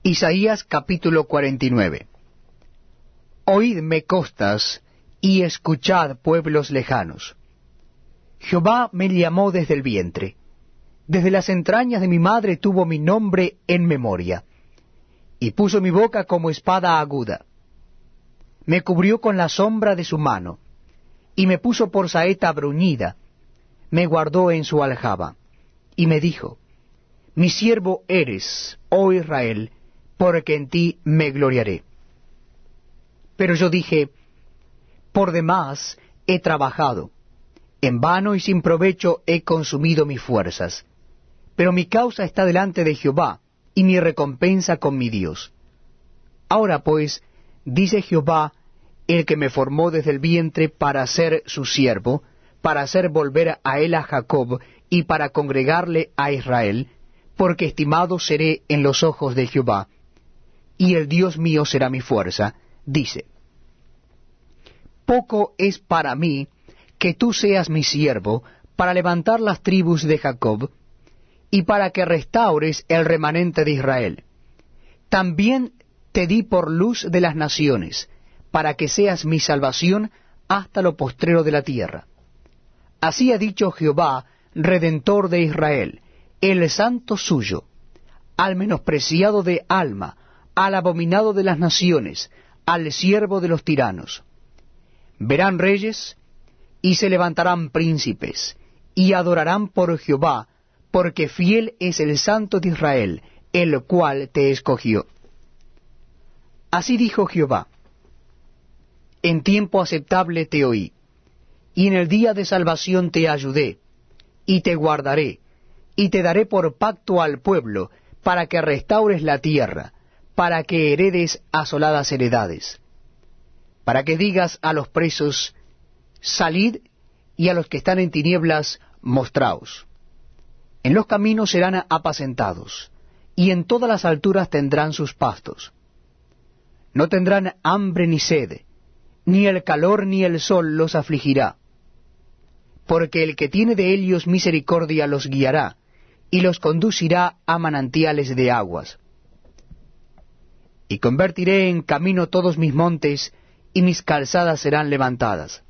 Isaías capítulo 49. Oídme costas, y escuchad pueblos lejanos. Jehová me llamó desde el vientre, desde las entrañas de mi madre tuvo mi nombre en memoria, y puso mi boca como espada aguda. Me cubrió con la sombra de su mano, y me puso por saeta bruñida, me guardó en su aljaba, y me dijo, mi siervo eres, oh Israel, porque en ti me gloriaré. Pero yo dije, por demás he trabajado, en vano y sin provecho he consumido mis fuerzas, pero mi causa está delante de Jehová, y mi recompensa con mi Dios. Ahora pues, dice Jehová, el que me formó desde el vientre para ser su siervo, para hacer volver a él a Jacob, y para congregarle a Israel, porque estimado seré en los ojos de Jehová, y el Dios mío será mi fuerza, dice, poco es para mí que tú seas mi siervo, para levantar las tribus de Jacob, y para que restaures el remanente de Israel. También te di por luz de las naciones, para que seas mi salvación hasta lo postrero de la tierra. Así ha dicho Jehová, Redentor de Israel, el santo suyo, al menospreciado de alma, al abominado de las naciones, al siervo de los tiranos. Verán reyes, y se levantarán príncipes, y adorarán por Jehová, porque fiel es el Santo de Israel, el cual te escogió. Así dijo Jehová, en tiempo aceptable te oí, y en el día de salvación te ayudé, y te guardaré, y te daré por pacto al pueblo, para que restaures la tierra, para que heredes asoladas heredades, para que digas a los presos, salid, y a los que están en tinieblas, mostraos. En los caminos serán apacentados, y en todas las alturas tendrán sus pastos. No tendrán hambre ni sed, ni el calor ni el sol los afligirá, porque el que tiene de ellos misericordia los guiará, y los conducirá a manantiales de aguas. Y convertiré en camino todos mis montes, y mis calzadas serán levantadas.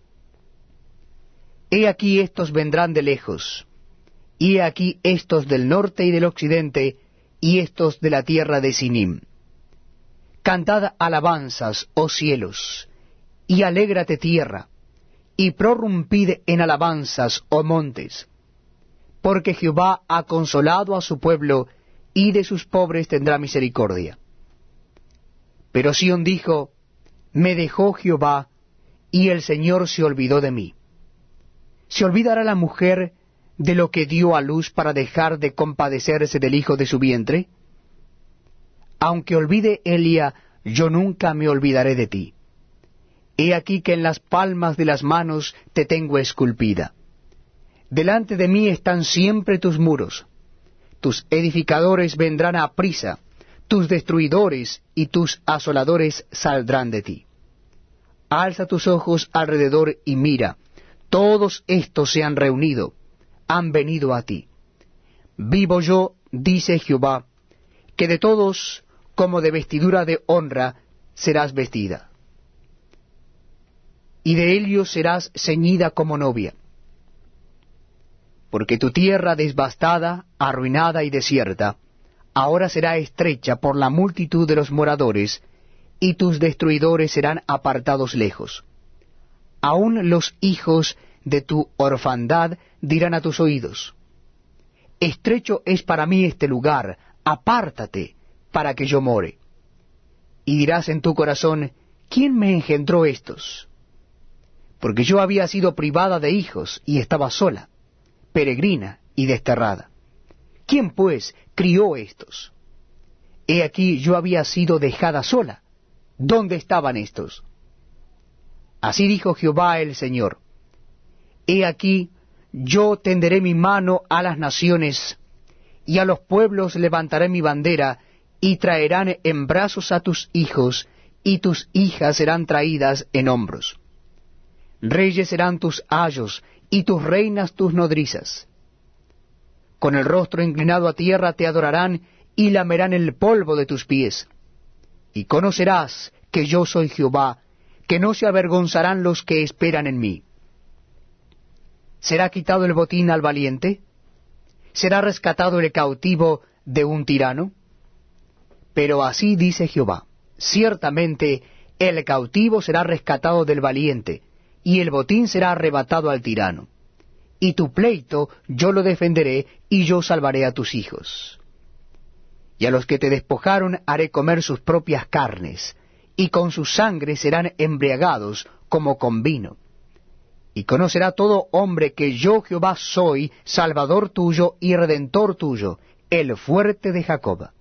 He aquí estos vendrán de lejos, y he aquí estos del norte y del occidente, y estos de la tierra de Sinim. Cantad alabanzas, oh cielos, y alégrate tierra, y prorrumpid en alabanzas, oh montes, porque Jehová ha consolado a su pueblo, y de sus pobres tendrá misericordia. Pero Sión dijo, me dejó Jehová, y el Señor se olvidó de mí. ¿Se olvidará la mujer de lo que dio a luz para dejar de compadecerse del hijo de su vientre? Aunque olvide Elia, yo nunca me olvidaré de ti. He aquí que en las palmas de las manos te tengo esculpida. Delante de mí están siempre tus muros. Tus edificadores vendrán a prisa, tus destruidores y tus asoladores saldrán de ti. Alza tus ojos alrededor y mira, todos estos se han reunido, han venido a ti. Vivo yo, dice Jehová, que de todos, como de vestidura de honra, serás vestida. Y de ellos serás ceñida como novia. Porque tu tierra devastada, arruinada y desierta, ahora será estrecha por la multitud de los moradores, y tus destruidores serán apartados lejos. Aún los hijos de tu orfandad dirán a tus oídos, estrecho es para mí este lugar, apártate, para que yo more. Y dirás en tu corazón, ¿quién me engendró estos? Porque yo había sido privada de hijos, y estaba sola, peregrina y desterrada. ¿Quién pues crió estos? He aquí yo había sido dejada sola. ¿Dónde estaban estos? Así dijo Jehová el Señor. He aquí yo tenderé mi mano a las naciones, y a los pueblos levantaré mi bandera, y traerán en brazos a tus hijos, y tus hijas serán traídas en hombros. Reyes serán tus ayos, y tus reinas tus nodrizas. Con el rostro inclinado a tierra te adorarán, y lamerán el polvo de tus pies. Y conocerás que yo soy Jehová, que no se avergonzarán los que esperan en mí. ¿Será quitado el botín al valiente? ¿Será rescatado el cautivo de un tirano? Pero así dice Jehová, ciertamente el cautivo será rescatado del valiente, y el botín será arrebatado al tirano. Y tu pleito yo lo defenderé, y yo salvaré a tus hijos. Y a los que te despojaron haré comer sus propias carnes, y con su sangre serán embriagados como con vino. Y conocerá todo hombre que yo Jehová soy, Salvador tuyo y Redentor tuyo, el fuerte de Jacob.